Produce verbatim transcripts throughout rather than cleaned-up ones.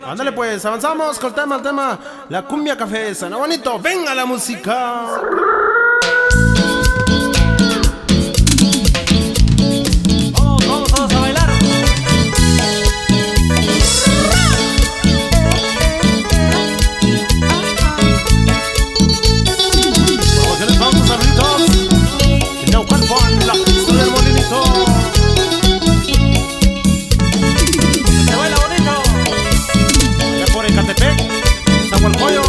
Ándale pues, avanzamos con el tema, el tema, la cumbia café, San Bonito, venga la música. Vamos, vamos todos a bailar. Promociones, vamos, saluditos. En Naucalpan, la pista del molinito. Se baila bonito. Allá por Ecatepec, Zahualcoyo.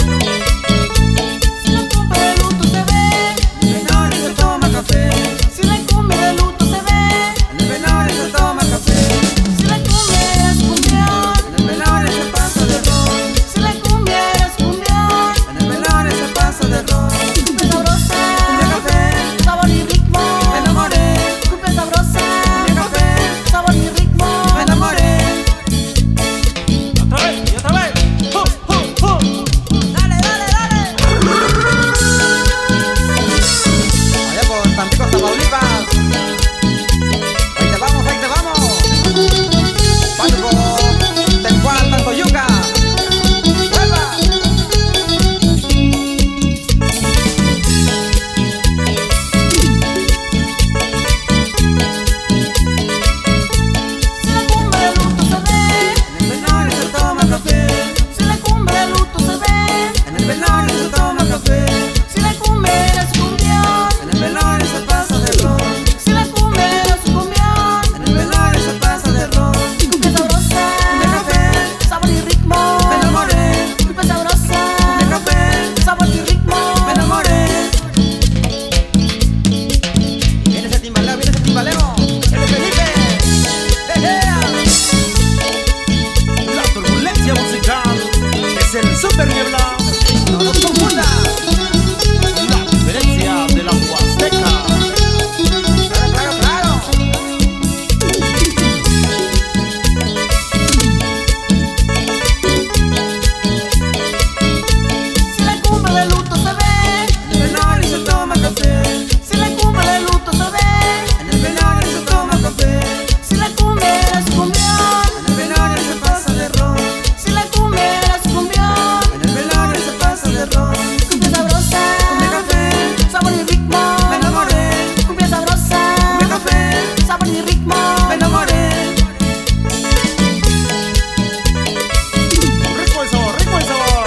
Si la cumbia de luto se ve, en el menor se toma café. Si la cumbia de luto se ve, en el menor se toma café. Si la cumbia es cumbión, en el menor se pasa de ron. Si la cumbia es cumbión, en el menor se pasa de ron. Cumbia sabrosa, cumbia café, sabor y ritmo, me enamoré. Cumbia sabrosa, cumbia café, sabor y ritmo, me enamoré. Otra vez, y otra vez. ¡Hu, hu, hu! Dale, dale, dale. Allá por Tampico, Tamaulipas. Ahí te vamos, ahí te vamos. Pánuco, Tempual, Tantoyuca. ¡Vuelva! Si la cumbia de luto se ve, en el menor se toma café. Si la cumbia de luto se ve, en el menor se toma café. Si la cumbia es cumbión, en el menor se pasa de ron. Si la cumbia es cumbión, en el menor se pasa de ron. Cumbia sabrosa, cumbia café, sabor y ritmo, me enamoré. Cumbia sabrosa, cumbia café, sabor y ritmo, me enamoré. Viene ese timbaleo, viene ese timbaleo. ¡El de Felipe! ¡Ejea! La turbulencia musical es el Super Niebla. ¡No nos confundas! La diferencia de la Huasteca. ¡Claro, claro, claro! Si la cumbia de luto se ve, en el menor se toma café. Si la cumbia de luto se ve, en el menor se toma café. Si la cumbia es cumbión, en el menor se pasa de ron. Si la cumbia es cumbión, en el menor se pasa de ron. Cumbia sabrosa, cumbia café, sabor y ritmo, me enamoré. Cumbia sabrosa, cumbia café, sabor y ritmo, me enamoré. Rico el sabor, rico el sabor.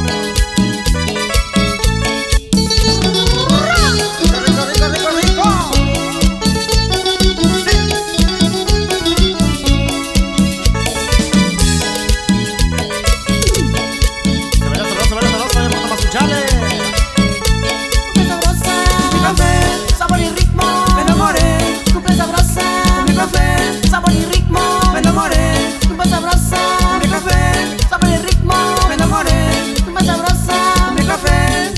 ¡Rico, rico, rico, rico, rico! Se baila sabroso, se baila sabroso, allá por Tamazunchale. Cumbia sabrosa, cumbia café, sabor y ritmo, me enamoré. Cumbia sabrosa, cumbia café, sabor y ritmo, me enamoré. Cumbia sabrosa, cumbia café, sabor y ritmo, me enamoré. Cumbia sabrosa, cumbia café.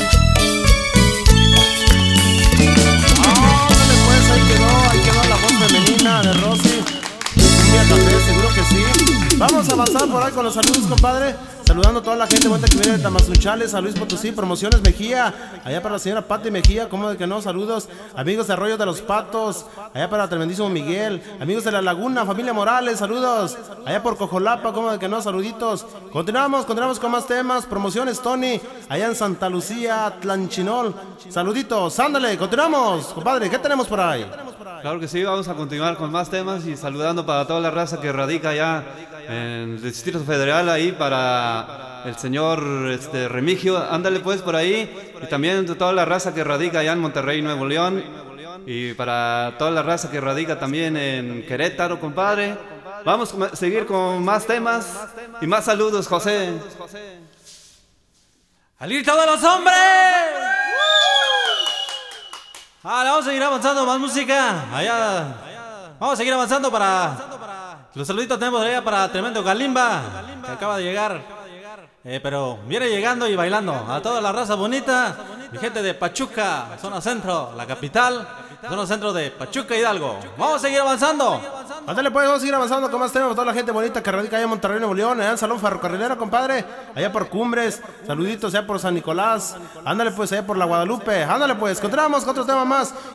Ándale pues, ahí quedó, ahí quedó la voz femenina de Rosy. Cumbia café, seguro que sí. Vamos a avanzar por ahí con los saludos, compadre. Saludando a toda la gente bonita que viene de Tamazunchale, San Luis Potosí, Promociones Mejía. Allá para la señora Pati Mejía, ¿cómo de que no? Saludos. Amigos de Arroyo de los Patos. Allá para Tremendísimo Miguel. Amigos de La Laguna, familia Morales, saludos. Allá por Cojolapa, ¿cómo de que no? Saluditos. Continuamos, continuamos con más temas. Promociones Tony. Allá en Santa Lucía, Tlanchinol. Saluditos. Ándale, continuamos. Compadre, ¿qué tenemos por ahí? Claro que sí, vamos a continuar con más temas y saludando para toda la raza que radica allá en el Distrito Federal, ahí para el señor este, Remigio, ándale pues por ahí, y también de toda la raza que radica allá en Monterrey, Nuevo León, y para toda la raza que radica también en Querétaro, compadre. Vamos a seguir con más temas y más saludos, José. ¡Al grito de los hombres! Ahora vamos a seguir avanzando, más música. Allá. Vamos a seguir avanzando para. Los saluditos tenemos allá para Tremendo Galimba, que acaba de llegar. Eh, pero viene llegando y bailando. A toda la raza bonita. Mi gente de Pachuca, zona centro, la capital. Zona centro de Pachuca, Hidalgo. Vamos a seguir avanzando. Ándale pues, vamos a seguir avanzando con más temas. Toda la gente bonita que radica allá en Monterrey, Nuevo León, allá en Salón Ferrocarrilero, compadre. Allá por Cumbres, saluditos allá por San Nicolás. Ándale pues, allá por la Guadalupe. Ándale pues, continuamos con otro tema más.